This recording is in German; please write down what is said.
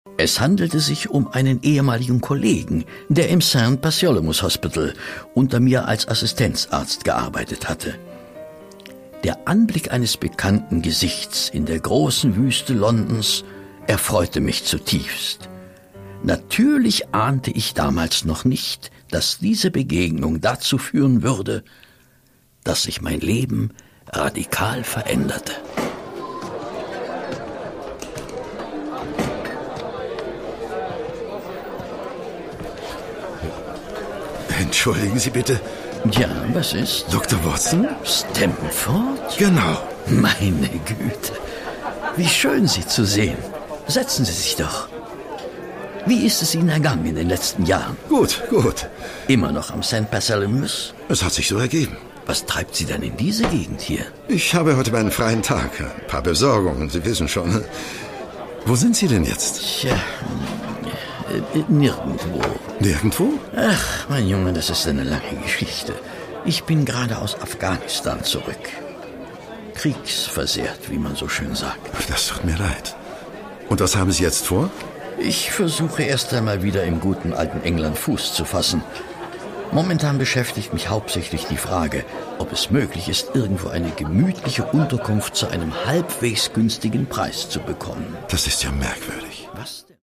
Es handelte sich um einen ehemaligen Kollegen, der im St. Bartholomew's Hospital unter mir als Assistenzarzt gearbeitet hatte. Der Anblick eines bekannten Gesichts in der großen Wüste Londons erfreute mich zutiefst. Natürlich ahnte ich damals noch nicht, dass diese Begegnung dazu führen würde, dass sich mein Leben radikal veränderte. Entschuldigen Sie bitte. Ja, was ist? Dr. Watson? Stamford? Genau. Meine Güte, wie schön, Sie zu sehen. Setzen Sie sich doch. Wie ist es Ihnen ergangen in den letzten Jahren? Gut. Immer noch am St. Bartholomew's? Es hat sich so ergeben. Was treibt Sie denn in diese Gegend hier? Ich habe heute meinen freien Tag. Ein paar Besorgungen, Sie wissen schon. Wo sind Sie denn jetzt? Tja, nirgendwo. Nirgendwo? Ach, mein Junge, das ist eine lange Geschichte. Ich bin gerade aus Afghanistan zurück. Kriegsversehrt, wie man so schön sagt. Das tut mir leid. Und was haben Sie jetzt vor? Ich versuche erst einmal wieder im guten alten England Fuß zu fassen. Momentan beschäftigt mich hauptsächlich die Frage, ob es möglich ist, irgendwo eine gemütliche Unterkunft zu einem halbwegs günstigen Preis zu bekommen. Das ist ja merkwürdig. Was denn?